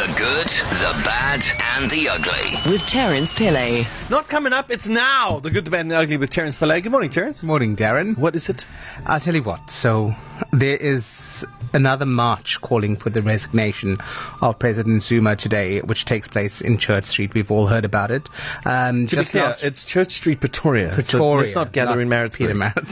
The good, the bad, and the ugly. With Terence Pillay. Not coming up, it's now. The good, the bad, and the ugly with Terence Pillay. Good morning, Terence. Morning, Darren. What is it? I'll tell you what. So there is another march calling for the resignation of President Zuma today, which takes place in Church Street. We've all heard about it. To be clear, it's Church Street, Pretoria. So let's not gather in Maritzburg.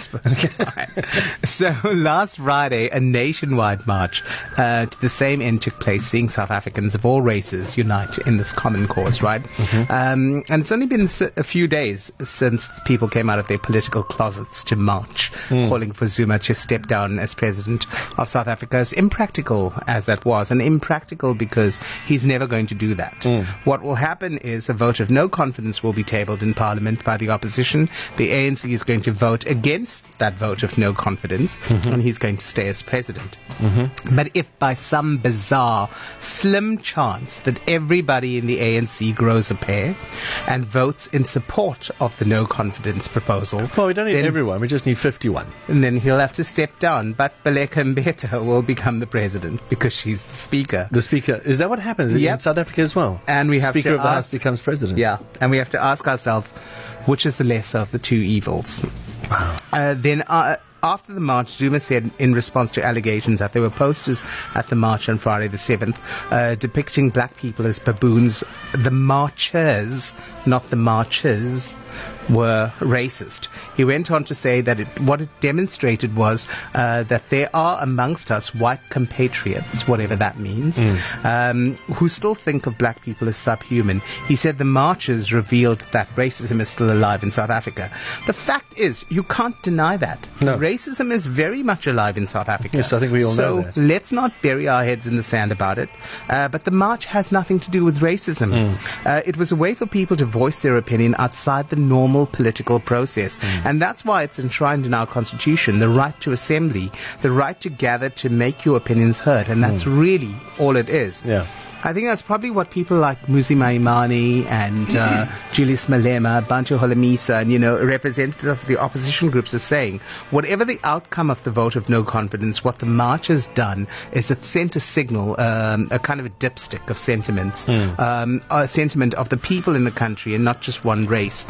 So last Friday, a nationwide march to the same end took place, seeing South Africans of all races unite in this common cause, right? And it's only been a few days since people came out of their political closets to march, calling for Zuma to step down as president of South Africa, as impractical as that was, and impractical because he's never going to do that. What will happen is a vote of no confidence will be tabled in Parliament by the opposition. The ANC is going to vote against that vote of no confidence, and he's going to stay as president. But if by some bizarre, slim chance that everybody in the ANC grows a pair and votes in support of the no confidence proposal... Well, we don't need everyone, we just need 51. And then he'll have to step down, but Baleka Mbete will become the president because she's the speaker. The speaker. Is that what happens in South Africa as well? And we have Speaker of the House becomes president. Yeah, and we have to ask ourselves, which is the lesser of the two evils? Wow. After the march, Zuma said in response to allegations that there were posters at the march on Friday the 7th depicting black people as baboons. The marchers, not the marchers, were racist. He went on to say that what it demonstrated was that there are amongst us white compatriots, whatever that means, who still think of black people as subhuman. He said the marches revealed that racism is still alive in South Africa. The fact is, you can't deny that. No. Racism is very much alive in South Africa. Yes, I think we all know that. So let's not bury our heads in the sand about it. But the march has nothing to do with racism. It was a way for people to voice their opinion outside the normal political process. And that's why it's enshrined in our constitution, the right to assembly, the right to gather to make your opinions heard. And that's really all it is. Yeah. I think that's probably what people like Muzi Maimane and Julius Malema, Bantu Holomisa, and, representatives of the opposition groups are saying. Whatever the outcome of the vote of no confidence, what the march has done is it sent a signal, a kind of a dipstick of sentiments, a sentiment of the people in the country and not just one race.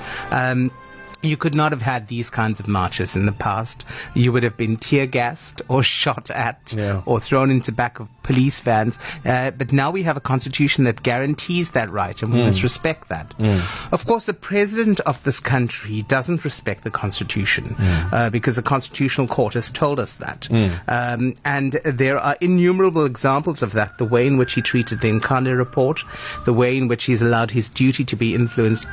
You could not have had these kinds of marches in the past. You would have been tear gassed or shot at or thrown into back of police vans. But now we have a constitution that guarantees that right, and we must respect that. Of course, the president of this country doesn't respect the constitution because the Constitutional Court has told us that. And there are innumerable examples of that. The way in which he treated the Nkandla report, the way in which he's allowed his duty to be influenced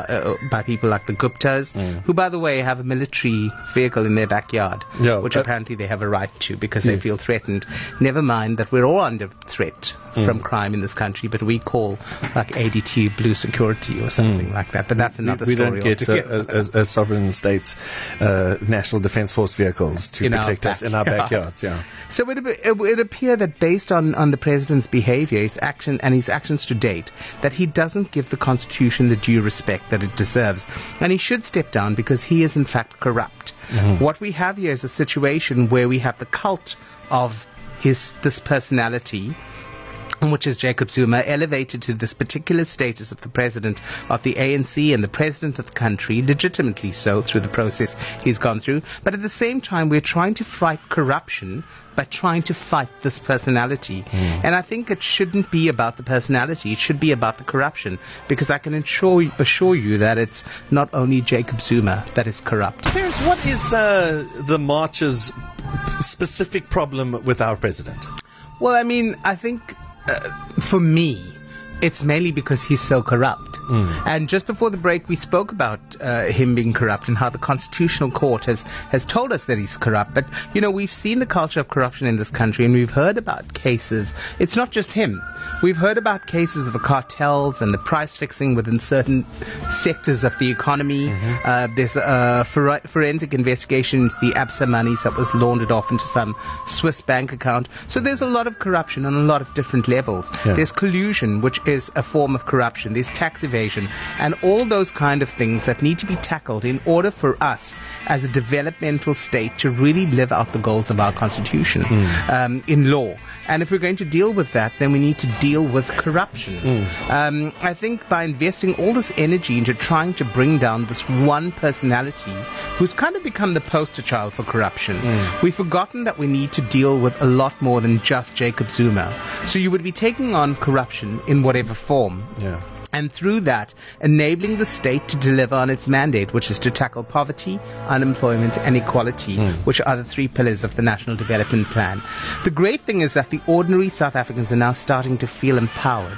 by people like the Guptas, who, by the way, have a military vehicle in their backyard, which apparently they have a right to because they feel threatened. Never mind that we're all under threat from crime in this country, but we call like ADT blue security or something like that. But that's another story. We don't get, as sovereign states, National Defence Force vehicles to protect us in our backyards. Yeah. So it would appear that based on the president's behaviour, his actions to date, that he doesn't give the Constitution the due respect that it deserves. And he should step down because he is in fact corrupt. What we have here is a situation where we have the cult of this personality, which is Jacob Zuma, elevated to this particular status of the president of the ANC and the president of the country, legitimately so through the process he's gone through. But at the same time, we're trying to fight corruption by trying to fight this personality. And I think it shouldn't be about the personality, it should be about the corruption, because I can assure you that it's not only Jacob Zuma that is corrupt. Terence, what is the march's specific problem with our president? Well, I mean, I think for me, it's mainly because he's so corrupt. And just before the break, we spoke about him being corrupt and how the Constitutional Court has told us that he's corrupt. But, we've seen the culture of corruption in this country, and we've heard about cases. It's not just him. We've heard about cases of the cartels and the price fixing within certain sectors of the economy. There's a forensic investigation into the Absa monies that was laundered off into some Swiss bank account. So there's a lot of corruption on a lot of different levels. There's collusion, which is a form of corruption. There's tax evasion and all those kind of things that need to be tackled in order for us as a developmental state to really live out the goals of our constitution in law. And if we're going to deal with that, then we need to deal deal with corruption. I think by investing all this energy into trying to bring down this one personality who's kind of become the poster child for corruption, we've forgotten that we need to deal with a lot more than just Jacob Zuma. So you would be taking on corruption in whatever form. Yeah. And through that, enabling the state to deliver on its mandate, which is to tackle poverty, unemployment, and equality, which are the 3 pillars of the National Development Plan. The great thing is that the ordinary South Africans are now starting to feel empowered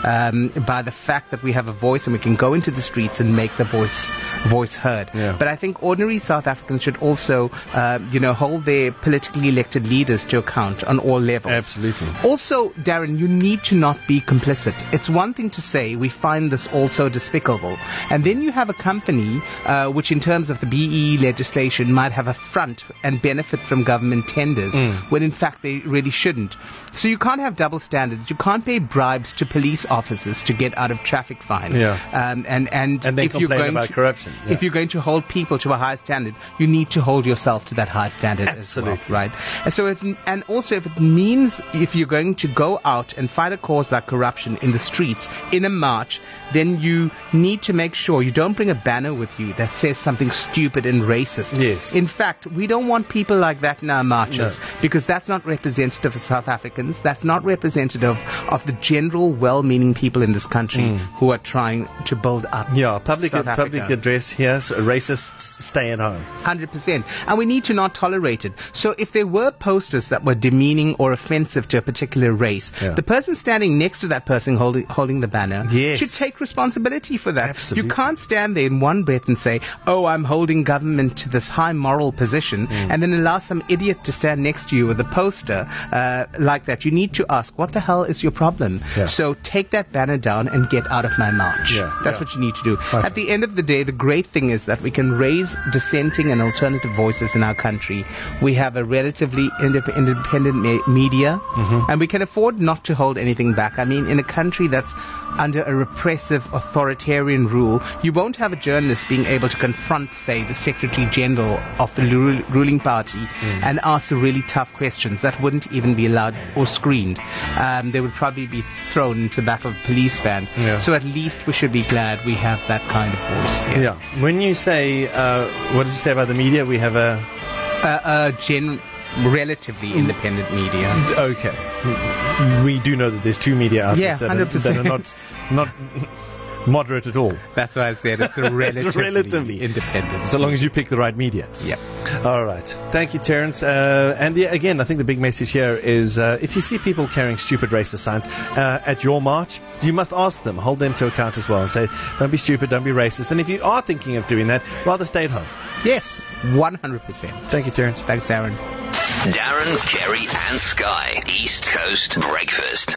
by the fact that we have a voice and we can go into the streets and make the voice heard. Yeah. But I think ordinary South Africans should also, hold their politically elected leaders to account on all levels. Absolutely. Also, Darren, you need to not be complicit. It's one thing to say we find this also despicable, and then you have a company which, in terms of the BEE legislation, might have a front and benefit from government tenders when in fact they really shouldn't. So you can't have double standards. You can't pay bribes to police officers to get out of traffic fines. Yeah. And then if you're going about corruption. Yeah. If you're going to hold people to a high standard, you need to hold yourself to that high standard as well, right? And so, and also, if it means if you're going to go out and fight a cause like corruption in the streets in a march, then you need to make sure you don't bring a banner with you that says something stupid and racist. Yes. In fact, we don't want people like that in our marches because that's not representative of South Africans. That's not representative of the general well-meaning people in this country who are trying to build up. Yeah, public South Africa. address here, so racists stay at home. 100%. And we need to not tolerate it. So if there were posters that were demeaning or offensive to a particular race, the person standing next to that person holding the banner should take responsibility for that. Absolutely. You can't stand there in one breath and say, oh, I'm holding government to this high moral position, and then allow some idiot to stand next to you with a poster like that. You need to ask, what the hell is your problem? So take that banner down and get out of my march. That's what you need to do. At the end of the day, the great thing is that we can raise dissenting and alternative voices in our country. We have a relatively independent media, and we can afford not to hold anything back. I mean, in a country that's under a repressive authoritarian rule, you won't have a journalist being able to confront, say, the Secretary General of the ruling party and ask the really tough questions. That wouldn't even be allowed or screened. They would probably be thrown into the back of a police van. So at least we should be glad we have that kind of voice. When you say, what did you say about the media? We have relatively independent media. Okay. We do know that there's 2 media outlets that are not moderate at all. That's why I said it's relatively independent. So long as you pick the right media. Yep. All right. Thank you, Terence. And again, I think the big message here is if you see people carrying stupid racist signs at your march, you must ask them, hold them to account as well, and say, don't be stupid, don't be racist. And if you are thinking of doing that, rather stay at home. Yes, 100%. Thank you, Terence. Thanks, Darren. Darren, Kerry, and Sky. East Coast Breakfast.